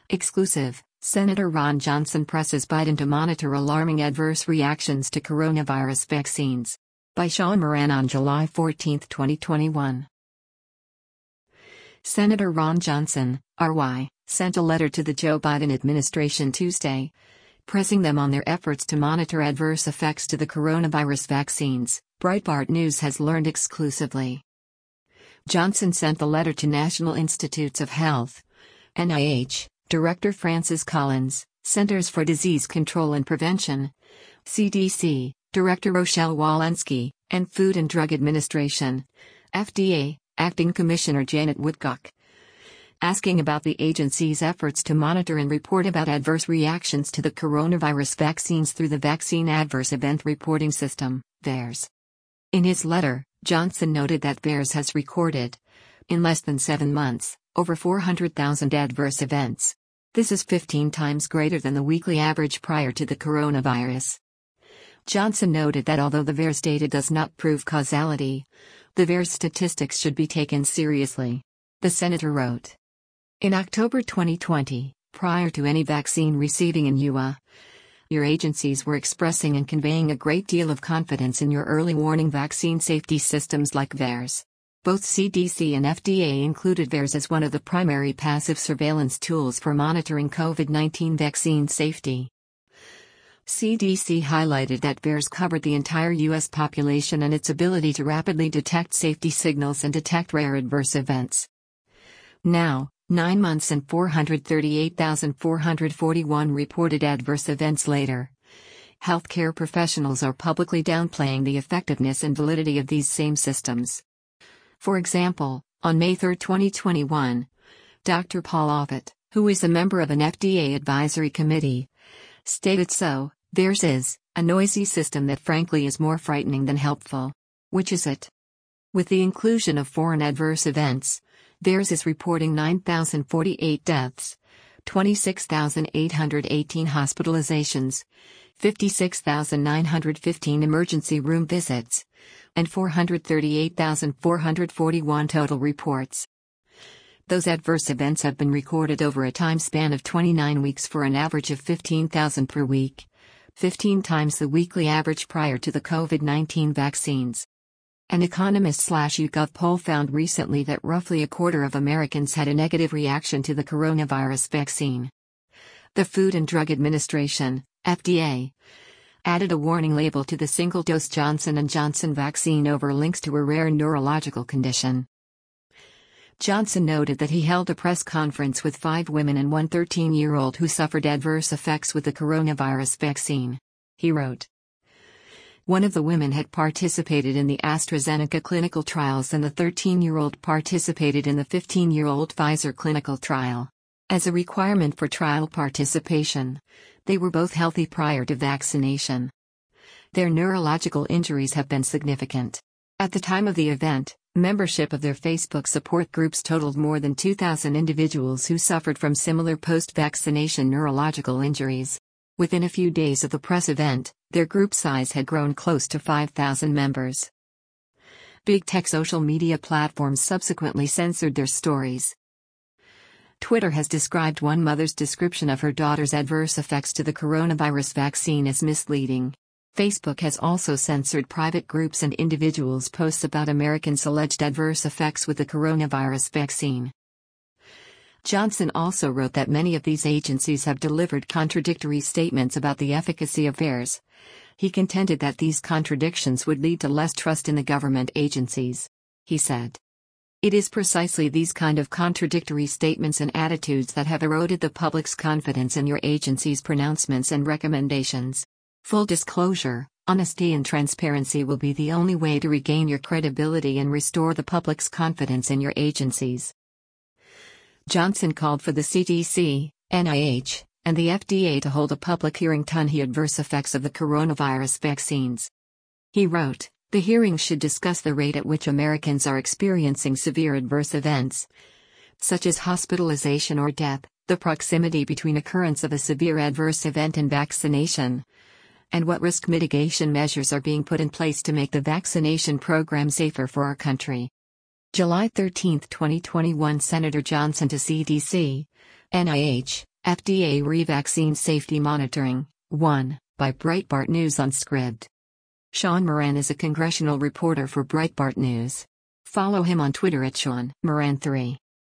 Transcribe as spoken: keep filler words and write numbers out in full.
Exclusive: Senator Ron Johnson presses Biden to monitor alarming adverse reactions to coronavirus vaccines. By Sean Moran on July fourteenth, twenty twenty-one. Senator Ron Johnson, R Y, sent a letter to the Joe Biden administration Tuesday, pressing them on their efforts to monitor adverse effects to the coronavirus vaccines, Breitbart News has learned exclusively. Johnson sent the letter to National Institutes of Health, N I H, Director Francis Collins, Centers for Disease Control and Prevention, C D C, Director Rochelle Walensky, and Food and Drug Administration, F D A, Acting Commissioner Janet Woodcock, asking about the agency's efforts to monitor and report about adverse reactions to the coronavirus vaccines through the Vaccine Adverse Event Reporting System, VAERS. In his letter, Johnson noted that VAERS has recorded, in less than seven months, over four hundred thousand adverse events. This is fifteen times greater than the weekly average prior to the coronavirus. Johnson noted that although the VAERS data does not prove causality, the VAERS statistics should be taken seriously. The senator wrote. In October twenty twenty, prior to any vaccine receiving in U S, your agencies were expressing and conveying a great deal of confidence in your early warning vaccine safety systems like VAERS. Both C D C and F D A included VAERS as one of the primary passive surveillance tools for monitoring COVID nineteen vaccine safety. C D C highlighted that VAERS covered the entire U S population and its ability to rapidly detect safety signals and detect rare adverse events. Now, nine months and four hundred thirty-eight thousand four hundred forty-one reported adverse events later, healthcare professionals are publicly downplaying the effectiveness and validity of these same systems. For example, on May third, twenty twenty-one, Doctor Paul Offit, who is a member of an F D A advisory committee, stated so, "VAERS is a noisy system that frankly is more frightening than helpful." Which is it? With the inclusion of foreign adverse events, VAERS is reporting nine thousand forty-eight deaths, twenty-six thousand eight hundred eighteen hospitalizations, fifty-six thousand nine hundred fifteen emergency room visits, and four hundred thirty-eight thousand four hundred forty-one total reports. Those adverse events have been recorded over a time span of twenty-nine weeks for an average of fifteen thousand per week, fifteen times the weekly average prior to the COVID nineteen vaccines. An Economist/YouGov poll found recently that roughly a quarter of Americans had a negative reaction to the coronavirus vaccine. The Food and Drug Administration, F D A, added a warning label to the single-dose Johnson and Johnson vaccine over links to a rare neurological condition. Johnson noted that he held a press conference with five women and one thirteen-year-old who suffered adverse effects with the coronavirus vaccine. He wrote, "One of the women had participated in the AstraZeneca clinical trials and the thirteen-year-old participated in the fifteen-year-old Pfizer clinical trial. As a requirement for trial participation, they were both healthy prior to vaccination. Their neurological injuries have been significant. At the time of the event, membership of their Facebook support groups totaled more than two thousand individuals who suffered from similar post-vaccination neurological injuries. Within a few days of the press event, their group size had grown close to five thousand members." Big tech social media platforms subsequently censored their stories. Twitter has described one mother's description of her daughter's adverse effects to the coronavirus vaccine as misleading. Facebook has also censored private groups and individuals' posts about Americans' alleged adverse effects with the coronavirus vaccine. Johnson also wrote that many of these agencies have delivered contradictory statements about the efficacy of VAERS. He contended that these contradictions would lead to less trust in the government agencies. He said, "It is precisely these kind of contradictory statements and attitudes that have eroded the public's confidence in your agency's pronouncements and recommendations. Full disclosure, honesty and transparency will be the only way to regain your credibility and restore the public's confidence in your agencies." Johnson called for the C D C, N I H, and the F D A to hold a public hearing on the adverse effects of the coronavirus vaccines. He wrote, "The hearing should discuss the rate at which Americans are experiencing severe adverse events, such as hospitalization or death, the proximity between occurrence of a severe adverse event and vaccination, and what risk mitigation measures are being put in place to make the vaccination program safer for our country." July thirteenth, twenty twenty-one, Senator Johnson to C D C, N I H, F D A Re-Vaccine Safety Monitoring, one, by Breitbart News on Scribd. Sean Moran is a congressional reporter for Breitbart News. Follow him on Twitter at Sean Moran three.